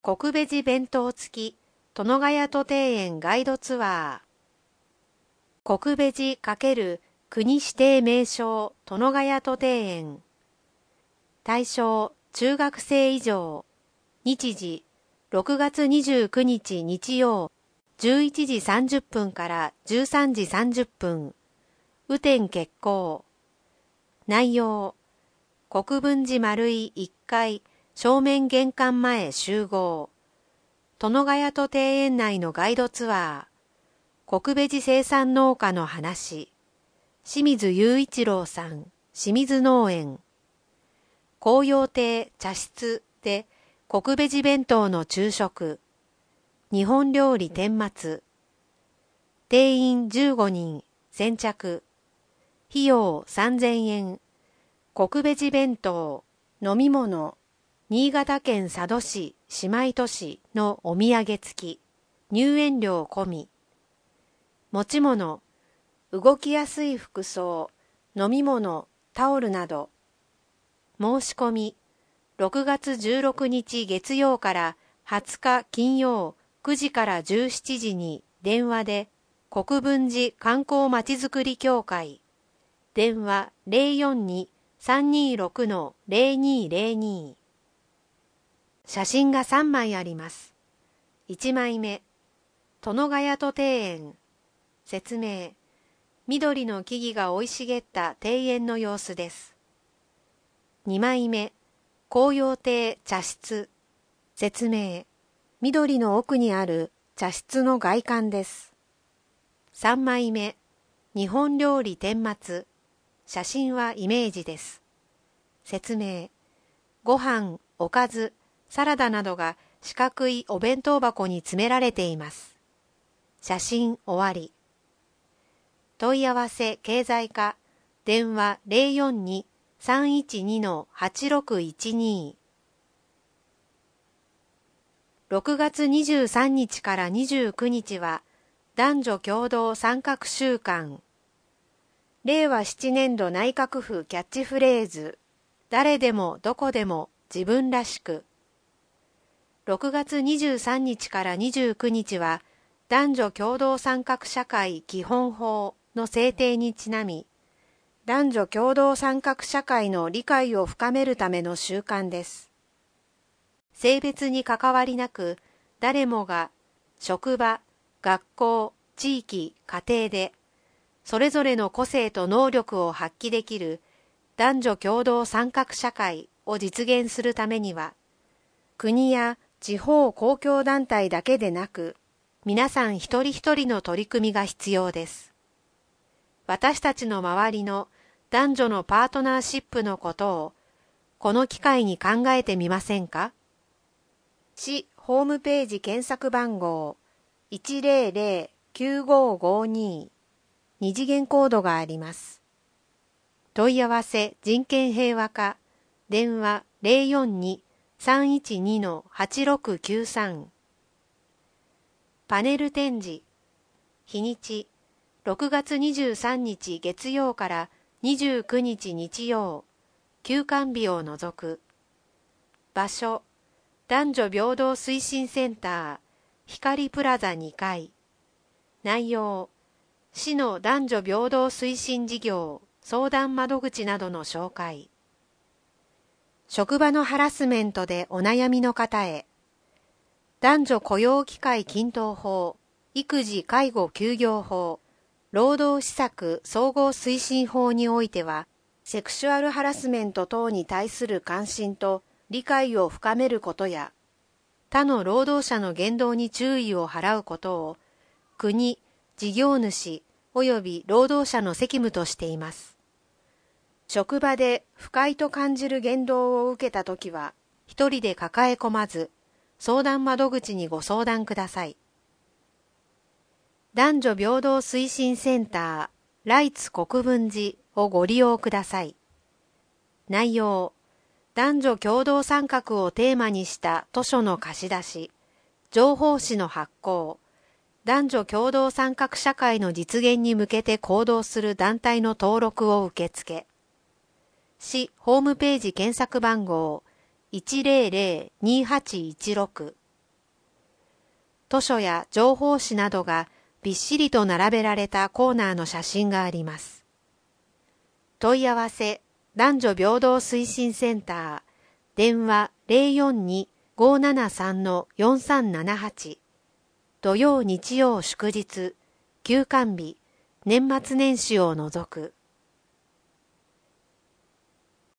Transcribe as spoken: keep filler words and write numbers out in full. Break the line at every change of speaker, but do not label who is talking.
国ベジ弁当付き殿ヶ谷戸庭園ガイドツアー。国ベジ×国指定名勝殿ヶ谷戸庭園。対象中学生以上。日時ろくがつにじゅうくにち日曜じゅういちじさんじゅっぷんからじゅうさんじさんじゅっぷん。雨天決行。内容国分寺丸井いっかい正面玄関前集合。殿ヶ谷戸庭園内のガイドツアー。国ベジ生産農家の話。清水雄一郎さん、清水農園。紅葉亭茶室で国ベジ弁当の昼食。日本料理天末。定員じゅうごにん、先着。費用さんぜんえん。国ベジ弁当、飲み物。新潟県佐渡市姉妹都市のお土産付き。入園料込み。持ち物。動きやすい服装、飲み物、タオルなど。申し込み。ろくがつじゅうろくにち月曜からはつか金曜くじからじゅうしちじに電話で国分寺観光まちづくり協会。電話 ゼロよんに さんにーろく ゼロにーゼロに。写真がさんまいあります。いちまいめ。殿ヶ谷戸庭園。説明。緑の木々が生い茂った庭園の様子です。にまいめ。紅葉亭茶室。説明。緑の奥にある茶室の外観です。さんまいめ。日本料理天末。写真はイメージです。説明。ご飯、おかず、サラダなどが四角いお弁当箱に詰められています。写真終わり。問い合わせ経済課。電話 ゼロよんに さんいちに はちろくいちに。ろくがつにじゅうさんにちからにじゅうくにちは男女共同参画週間。れいわななねんど内閣府キャッチフレーズ。誰でもどこでも自分らしく。ろくがつにじゅうさんにちからにじゅうくにちは男女共同参画社会基本法の制定にちなみ、男女共同参画社会の理解を深めるための週間です。性別に関わりなく、誰もが職場、学校、地域、家庭で、それぞれの個性と能力を発揮できる男女共同参画社会を実現するためには、国や地方公共団体だけでなく、皆さん一人一人の取り組みが必要です。私たちの周りの男女のパートナーシップのことを、この機会に考えてみませんか？市ホームページ検索番号 いちゼロゼロ きゅうごごに。二次元コードがあります。問い合わせ人権平和課。電話 ゼロよんに さんいちに はちろくきゅうさん。パネル展示。日にちろくがつにじゅうさんにち月曜からにじゅうくにち日曜。休館日を除く。場所男女平等推進センター光プラザにかい。内容市の男女平等推進事業相談窓口などの紹介。職場のハラスメントでお悩みの方へ。男女雇用機会均等法、育児介護休業法、労働施策総合推進法においては、セクシュアルハラスメント等に対する関心と理解を深めることや、他の労働者の言動に注意を払うことを、国、事業主及び労働者の責務としています。職場で不快と感じる言動を受けたときは、一人で抱え込まず、相談窓口にご相談ください。男女平等推進センター、ライツ国分寺をご利用ください。内容、男女共同参画をテーマにした図書の貸し出し、情報誌の発行、男女共同参画社会の実現に向けて行動する団体の登録を受付。市ホームページ検索番号 いちゼロゼロ にはちいちろく図書や情報誌などがびっしりと並べられたコーナーの写真があります。問い合わせ男女平等推進センター、電話 ゼロよんに ごーななさん よんさんななはち、土曜日曜祝日、休館日、年末年始を除く。